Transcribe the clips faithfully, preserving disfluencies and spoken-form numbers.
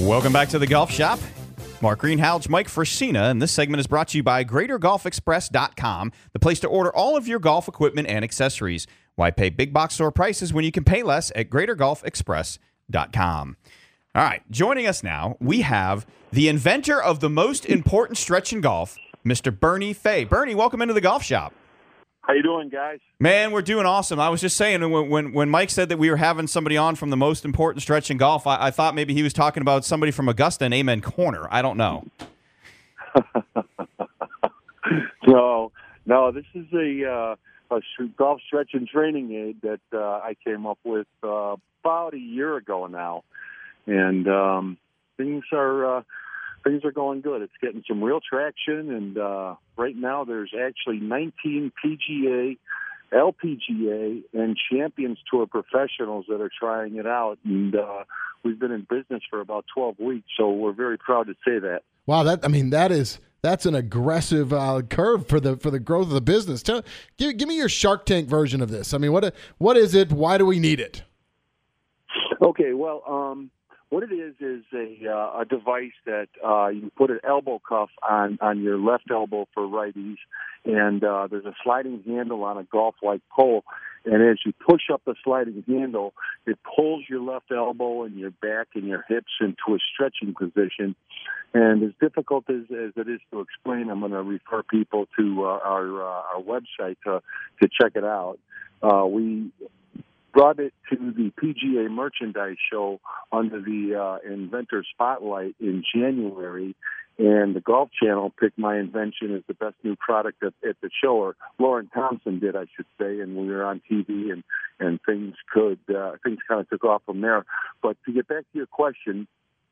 Welcome back to the Golf Shop. Mark Greenhalgh, Mike Frasina, and this segment is brought to you by Greater Golf Express dot com, the place to order all of your golf equipment and accessories. Why pay big box store prices when you can pay less at Greater Golf Express dot com? All right, joining us now, we have the inventor of the most important stretch in golf, Mister Bernie Fay. Bernie, welcome into the Golf Shop. How you doing, guys? Man, we're doing awesome. I was just saying, when when, when Mike said that we were having somebody on from the most important stretch in golf, I, I thought maybe he was talking about somebody from Augusta and Amen Corner. I don't know. no, no, this is a, uh, a golf stretch and training aid that uh, I came up with uh, about a year ago now, and um, things are uh, things are going good. It's getting some real traction, and uh, right now there's actually nineteen P G A, L P G A, and Champions Tour professionals that are trying it out, and uh, we've been in business for about twelve weeks, so we're very proud to say that. Wow, that I mean that is that's an aggressive uh, curve for the for the growth of the business. Tell, give give me your Shark Tank version of this. I mean, what what is it? Why do we need it? Okay, well, um, what it is is a uh, a device that uh, you put an elbow cuff on, on your left elbow for righties, and uh, there's a sliding handle on a golf-like pole. And as you push up the sliding handle, it pulls your left elbow and your back and your hips into a stretching position. And as difficult as, as it is to explain, I'm going to refer people to uh, our uh, our website to to check it out. Uh, we brought it to the P G A Merchandise Show under the uh, Inventor Spotlight in January, and the Golf Channel picked my invention as the best new product at, at the show, or Lauren Thompson did, I should say, and we were on T V, and, and things could uh, things kind of took off from there. But to get back to your question,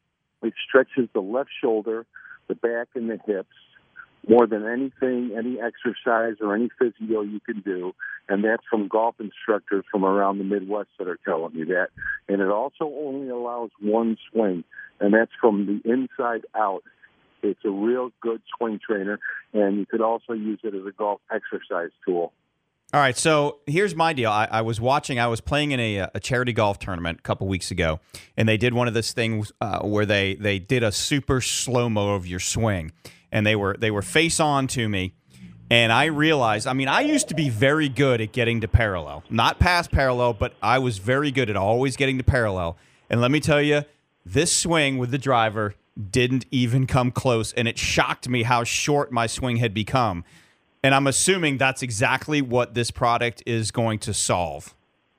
it stretches the left shoulder, the back, and the hips more than anything, any exercise or any physio you can do. And that's from golf instructors from around the Midwest that are telling me that. And it also only allows one swing, and that's from the inside out. It's a real good swing trainer, and you could also use it as a golf exercise tool. All right, so here's my deal. I, I was watching, I was playing in a, a charity golf tournament a couple weeks ago, and they did one of those things uh, where they, they did a super slow-mo of your swing, and they were they were face-on to me, and I realized, I mean, I used to be very good at getting to parallel. Not past parallel, but I was very good at always getting to parallel. And let me tell you, this swing with the driver didn't even come close, and it shocked me how short my swing had become. And I'm assuming that's exactly what this product is going to solve.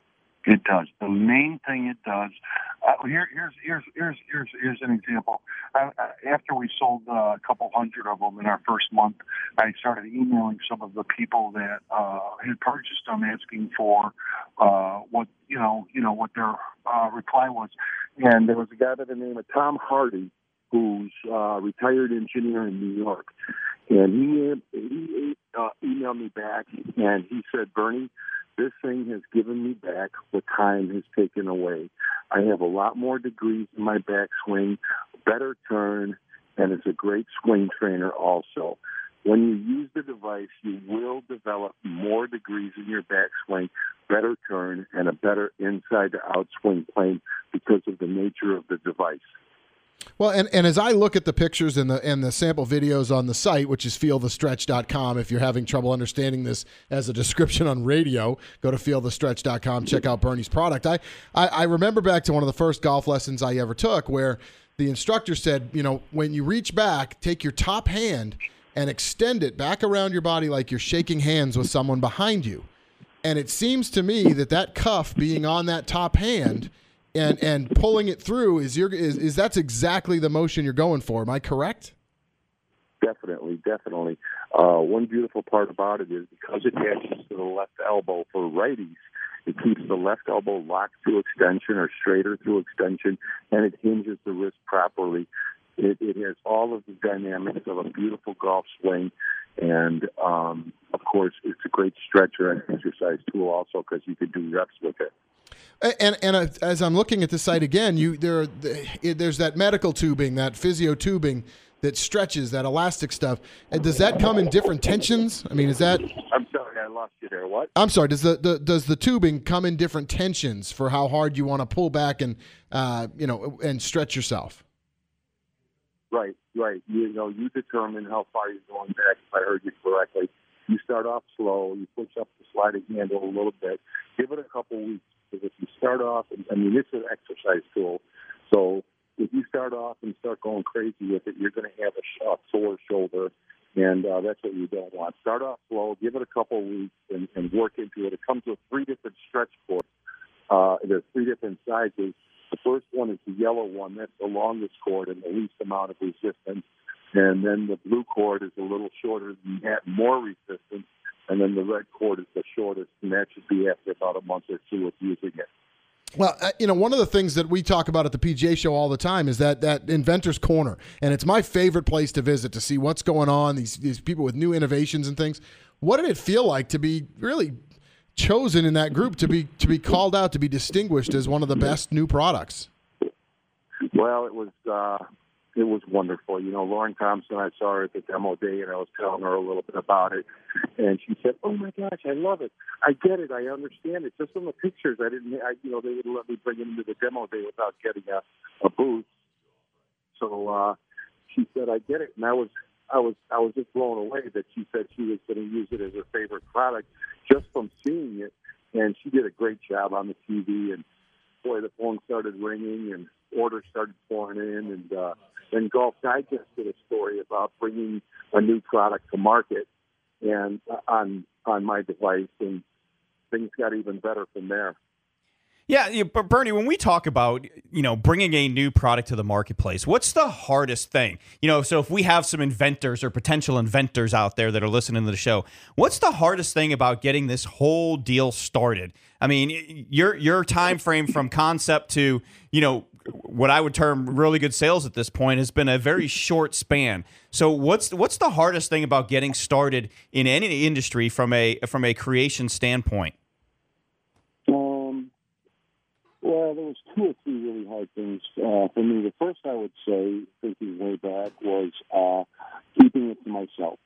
It does. The main thing it does. Uh, here, here's here's here's here's here's an example. Uh, after we sold uh, a couple hundred of them in our first month, I started emailing some of the people that uh, had purchased them, asking for uh, what you know, you know, what their uh, reply was. And there was a guy by the name of Tom Hardy, who's a uh, retired engineer in New York, and he he uh, emailed me back, and he said, "Bernie, this thing has given me back what time has taken away. I have a lot more degrees in my backswing, better turn, and it's a great swing trainer also. When you use the device, you will develop more degrees in your backswing, better turn, and a better inside-to-out swing plane because of the nature of the device." Well, and, and as I look at the pictures and the and the sample videos on the site, which is feel the stretch dot com, if you're having trouble understanding this as a description on radio, go to feel the stretch dot com, check out Bernie's product. I, I, I remember back to one of the first golf lessons I ever took where the instructor said, you know, when you reach back, take your top hand and extend it back around your body like you're shaking hands with someone behind you. And it seems to me that that cuff being on that top hand and and pulling it through is your is, is that's exactly the motion you're going for. Am I correct? Definitely, definitely. Uh, one beautiful part about it is because it attaches to the left elbow for righties, it keeps the left elbow locked through extension or straighter through extension, and it hinges the wrist properly. It, it has all of the dynamics of a beautiful golf swing, and um, of course, it's a great stretcher and exercise tool also because you could do reps with it. And and as I'm looking at the site again, you there there's that medical tubing, that physio tubing that stretches, that elastic stuff. And does that come in different tensions? I mean, is that? I'm sorry, I lost you there. What? I'm sorry. Does the, the does the tubing come in different tensions for how hard you want to pull back and uh, you know and stretch yourself? Right, right. You know, you determine how far you're going back, if I heard you correctly. You start off slow. You push up the sliding handle a little bit. Give it a couple weeks. Because if you start off, I mean, it's an exercise tool. So if you start off and start going crazy with it, you're going to have a, a sore shoulder, and uh, that's what you don't want. Start off slow. Give it a couple weeks and, and work into it. It comes with three different stretch cords. Uh, there's three different sizes. The first one is the yellow one. That's the longest cord and the least amount of resistance. And then the blue cord is a little shorter than that, more resistance. And then the red cord is the shortest, and that should be after about a month or two of using it. Well, uh, you know, one of the things that we talk about at the P G A Show all the time is that that Inventor's Corner, and it's my favorite place to visit to see what's going on, these these people with new innovations and things. What did it feel like to be really chosen in that group, to be to be called out, to be distinguished as one of the best new products? Well, it was uh, it was wonderful. You know, Lauren Thompson, I saw her at the demo day, and I was telling her a little bit about it, and she said, "Oh my gosh, I love it. I get it. I understand it. Just from the pictures, I didn't. I, you know, they wouldn't let me bring it into the demo day without getting a, a booth." So uh, she said, "I get it," and I was. I was I was just blown away that she said she was going to use it as her favorite product just from seeing it, and she did a great job on the T V. And boy, the phone started ringing and orders started pouring in, and uh, then Golf Digest did a story about bringing a new product to market, and uh, on on my device, and things got even better from there. Yeah, you, but Bernie, when we talk about, you know, bringing a new product to the marketplace, what's the hardest thing? You know, so if we have some inventors or potential inventors out there that are listening to the show, what's the hardest thing about getting this whole deal started? I mean, your your time frame from concept to, you know, what I would term really good sales at this point has been a very short span. So what's what's the hardest thing about getting started in any industry from a from a creation standpoint? Well, there was two or three really hard things uh, for me. The first, I would say, thinking way back, was uh, keeping it to myself.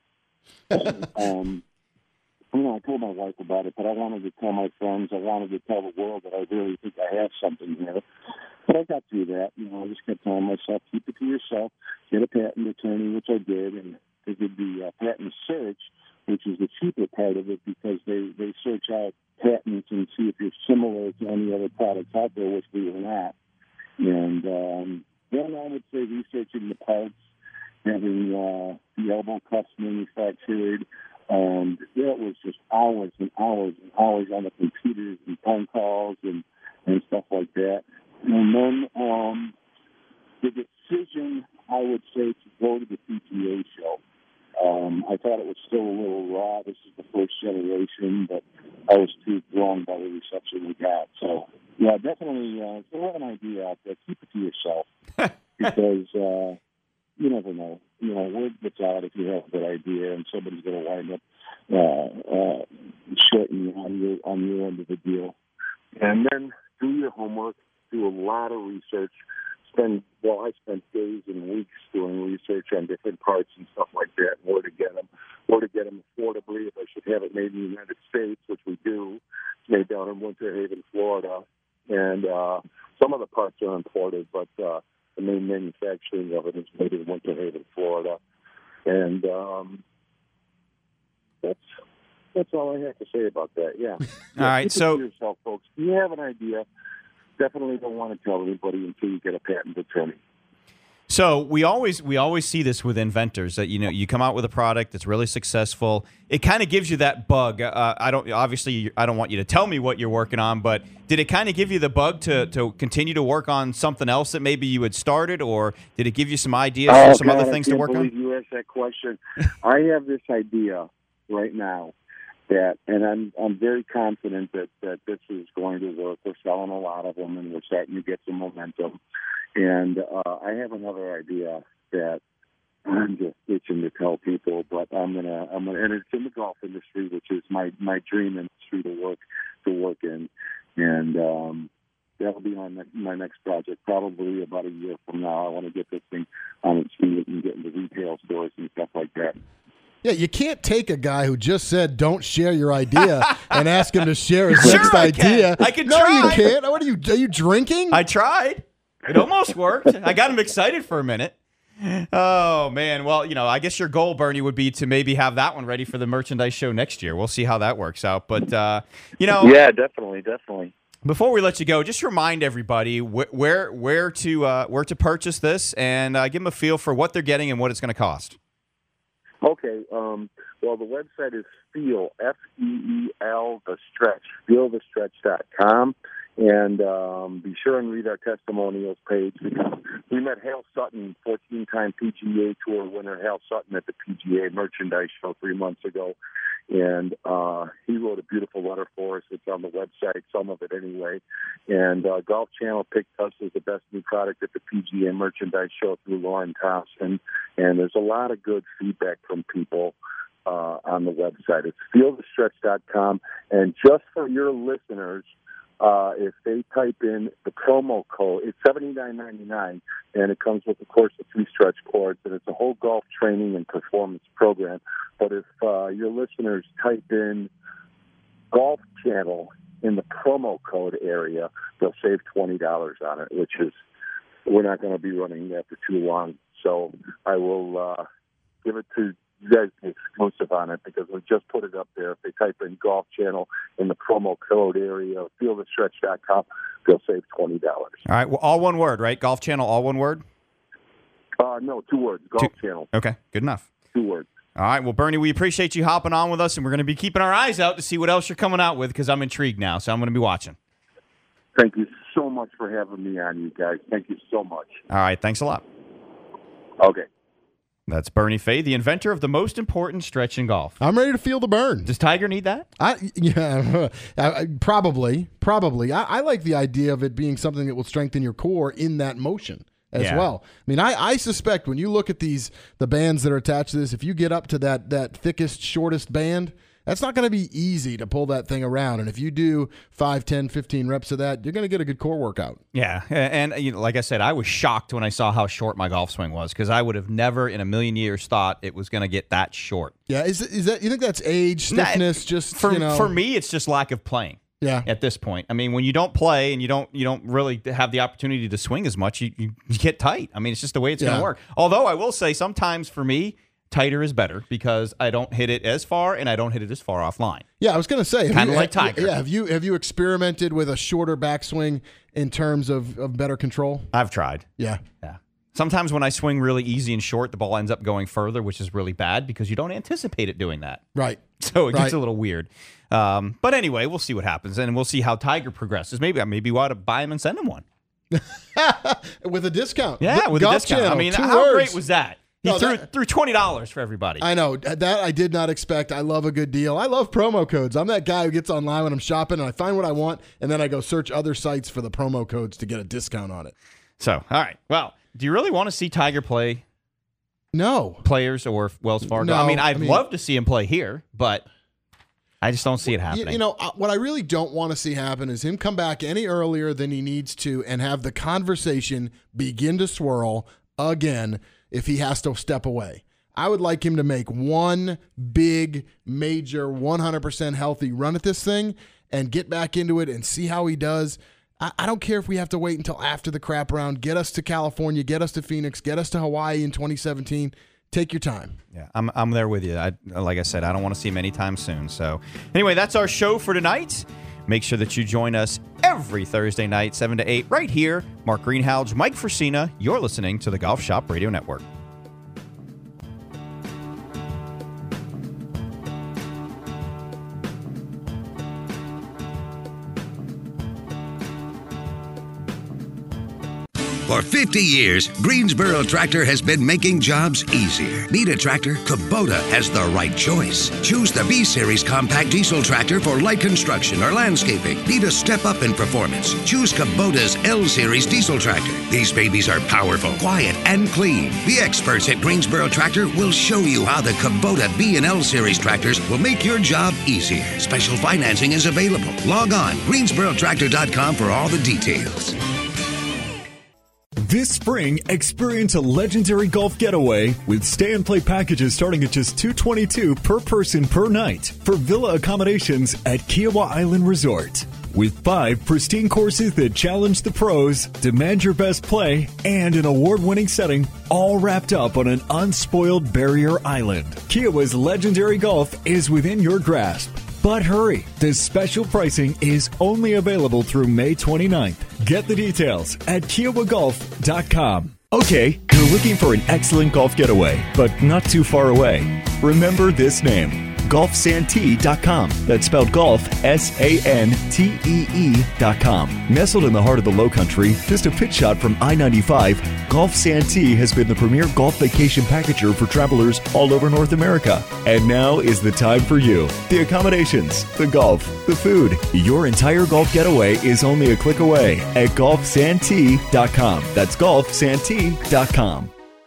um, you know, I told my wife about it, but I wanted to tell my friends. I wanted to tell the world that I really think I have something here. But I got through that. You know, I just kept telling myself, keep it to yourself, get a patent attorney, which I did, and they did the uh, patent search, which is the cheaper part of it because they, they search out patents and see if you're similar to any other products out there, which we were not. And um, then I would say researching the parts, having uh, the elbow cuffs manufactured. Um, that was just hours and hours and hours on the computers and phone calls and, and stuff like that. And then um, the decision, I would say, to go to the P G A show. Um, I thought it was still a little raw. This is the first generation, but I was too blown by the reception we got. So, yeah, definitely, uh, if you have an idea out there, keep it to yourself because uh, you never know. You know, word gets out if you have a good idea, and somebody's going to wind up uh, uh, shorting you on your, on your end of the deal. And then do your homework, do a lot of research. Spend, well, I spent days and weeks doing research on different parts and stuff like that, and where to get them, where to get them affordably, if I should have it made in the United States, which we do. It's made down in Winter Haven, Florida. And uh, some of the parts are imported, but uh, the main manufacturing of it is made in Winter Haven, Florida. And um, that's that's all I have to say about that, yeah. All yeah, right, keep so... it to yourself, folks. If you have an idea, definitely don't want to tell anybody until you get a patent attorney. So we always we always see this with inventors that, you know, you come out with a product that's really successful. It kind of gives you that bug. Uh, I don't obviously I don't want you to tell me what you're working on, but did it kind of give you the bug to, to continue to work on something else that maybe you had started, or did it give you some ideas oh, for some God, other things to work on? I can't believe you asked that question. I have this idea right now that, and I'm I'm very confident that, that this is going to work. We're selling a lot of them, and we're starting to get some momentum. And uh, I have another idea that I'm just itching to tell people, but I'm gonna I'm gonna, and it's in the golf industry, which is my, my dream industry to work to work in, and um, that'll be my my next project. Probably about a year from now, I want to get this thing on its feet and get into retail stores and stuff like that. Yeah, you can't take a guy who just said don't share your idea and ask him to share his Sure next I idea. Can. I can no, try. you can't. What are you? Are you drinking? I tried. It almost worked. I got him excited for a minute. Oh, man. Well, you know, I guess your goal, Bernie, would be to maybe have that one ready for the merchandise show next year. We'll see how that works out. But, uh, you know. Yeah, definitely, definitely. Before we let you go, just remind everybody wh- where where to uh, where to purchase this and uh, give them a feel for what they're getting and what it's going to cost. Okay. Um, well, the website is Feel, F E E L, The Stretch, feel the stretch dot com. And um, be sure and read our testimonials page because we met Hale Sutton, fourteen-time P G A Tour winner Hale Sutton at the P G A Merchandise Show three months ago. And uh, he wrote a beautiful letter for us. It's on the website, some of it anyway. And uh, Golf Channel picked us as the best new product at the P G A Merchandise Show through Lauren Thompson. And there's a lot of good feedback from people uh, on the website. It's feel the stretch dot com. And just for your listeners, Uh, if they type in the promo code, it's seventy-nine ninety-nine, and it comes with, of course, the three stretch cords, and it's a whole golf training and performance program. But if uh, your listeners type in Golf Channel in the promo code area, they'll save twenty dollars on it, which is, we're not going to be running that for too long. So I will uh, give it to you guys the exclusive on it because we just put it up there. If they type in Golf Channel in the promo code area, feel the stretch dot com, they'll save twenty dollars. All right. Well, all one word, right? Golf Channel, all one word? Uh, no, two words. Golf two. Channel. Okay, good enough. Two words. All right. Well, Bernie, we appreciate you hopping on with us, and we're going to be keeping our eyes out to see what else you're coming out with because I'm intrigued now, so I'm going to be watching. Thank you so much for having me on, you guys. Thank you so much. All right. Thanks a lot. Okay. That's Bernie Fay, the inventor of the most important stretch in golf. I'm ready to feel the burn. Does Tiger need that? I yeah, I, probably, probably. I, I like the idea of it being something that will strengthen your core in that motion as Yeah. well. I mean, I, I suspect when you look at these the bands that are attached to this, if you get up to that that thickest, shortest band, that's not going to be easy to pull that thing around. And if you do five, ten, fifteen reps of that, you're going to get a good core workout. Yeah, and you know, like I said, I was shocked when I saw how short my golf swing was because I would have never in a million years thought it was going to get that short. Yeah, is is that you think that's age, stiffness, Nah, just for you know? for me, it's just lack of playing. Yeah. At this point, I mean, when you don't play and you don't you don't really have the opportunity to swing as much, you, you, you get tight. I mean, it's just the way it's Yeah. going to work. Although I will say, sometimes for me, tighter is better because I don't hit it as far and I don't hit it as far offline. Yeah, I was going to say, Kinda you- like Tiger. Yeah, have you have you experimented with a shorter backswing in terms of, of better control? I've tried. Yeah. Yeah. Sometimes when I swing really easy and short, the ball ends up going further, which is really bad because you don't anticipate it doing that. Right. So it gets Right. a little weird. Um, but anyway, we'll see what happens, and we'll see how Tiger progresses. Maybe maybe we ought to buy him and send him one. With a discount. Yeah, with Golf a discount. Channel, I mean, two how words. great was that? He No, threw that- threw twenty dollars for everybody. I know. That I did not expect. I love a good deal. I love promo codes. I'm that guy who gets online when I'm shopping and I find what I want, and then I go search other sites for the promo codes to get a discount on it. So, all right. Well, do you really want to see Tiger play No. Players or Wells Fargo? No, I mean, I'd I mean- love to see him play here, but I just don't see it You, happening. you know, uh, what I really don't want to see happen is him come back any earlier than he needs to and have the conversation begin to swirl again if he has to step away. I would like him to make one big, major, one hundred percent healthy run at this thing and get back into it and see how he does. I, I don't care if we have to wait until after the crap round. Get us to California, get us to Phoenix, get us to Hawaii in twenty seventeen. Take your time. Yeah, I'm I'm there with you. I, like I said, I don't want to see him anytime soon. So anyway, that's our show for tonight. Make sure that you join us every Thursday night, seven to eight, right here. Mark Greenhalgh, Mike Frasina. You're listening to the Golf Shop Radio Network. For fifty years, Greensboro Tractor has been making jobs easier. Need a tractor? Kubota has the right choice. Choose the B-Series compact diesel tractor for light construction or landscaping. Need a step up in performance? Choose Kubota's L-Series diesel tractor. These babies are powerful, quiet, and clean. The experts at Greensboro Tractor will show you how the Kubota B and L-Series tractors will make your job easier. Special financing is available. Log on, greensboro tractor dot com for all the details. This spring, experience a legendary golf getaway with stay and play packages starting at just two hundred twenty-two dollars per person per night for villa accommodations at Kiowa Island Resort. with five pristine courses that challenge the pros, demand your best play, and an award-winning setting, all wrapped up on an unspoiled barrier island. Kiowa's legendary golf is within your grasp. But hurry, this special pricing is only available through May twenty-ninth. Get the details at kiowa golf dot com. Okay, you're looking for an excellent golf getaway, but not too far away. Remember this name, golf santee dot com. That's spelled golf, S A N T E E dot com. Nestled in the heart of the Lowcountry, just a pitch shot from I ninety-five, Golf Santee has been the premier golf vacation packager for travelers all over North America. And now is the time for you. The accommodations, the golf, the food. Your entire golf getaway is only a click away at golf santee dot com. That's golf santee dot com.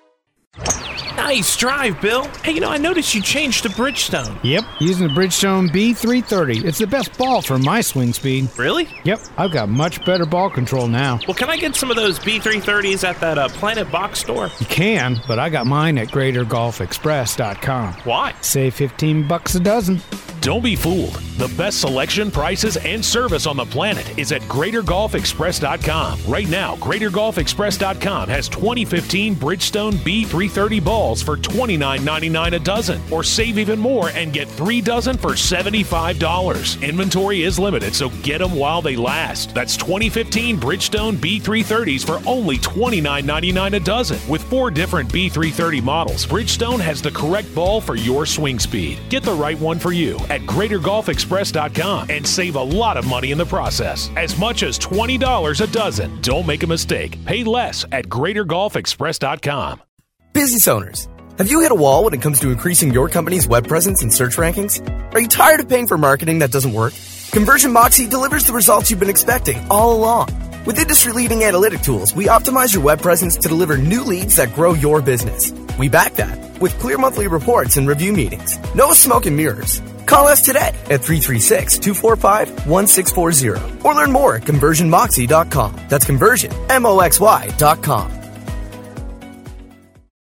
Nice drive, Bill. Hey, you know, I noticed you changed to Bridgestone. Yep, using the Bridgestone B three thirty. It's the best ball for my swing speed. Really? Yep, I've got much better ball control now. Well, can I get some of those B three thirties at that uh, Planet Box store? You can, but I got mine at greater golf express dot com. Why? Save fifteen bucks a dozen. Don't be fooled. The best selection, prices, and service on the planet is at greater golf express dot com. Right now, greater golf express dot com has twenty fifteen Bridgestone B three thirty balls for twenty-nine ninety-nine a dozen, or save even more and get three dozen for seventy-five dollars. Inventory is limited, so get them while they last. That's twenty fifteen Bridgestone B three thirties for only twenty-nine ninety-nine a dozen. With four different B three thirty models, Bridgestone has the correct ball for your swing speed. Get the right one for you at greater golf express dot com and save a lot of money in the process. As much as twenty dollars a dozen. Don't make a mistake. Pay less at greater golf express dot com. Business owners, have you hit a wall when it comes to increasing your company's web presence and search rankings? Are you tired of paying for marketing that doesn't work? Conversion Moxie delivers the results you've been expecting all along. With industry-leading analytic tools, we optimize your web presence to deliver new leads that grow your business. We back that with clear monthly reports and review meetings. No smoke and mirrors. Call us today at three three six, two four five, one six four zero or learn more at conversion moxie dot com. That's conversion, M O X Y dot com.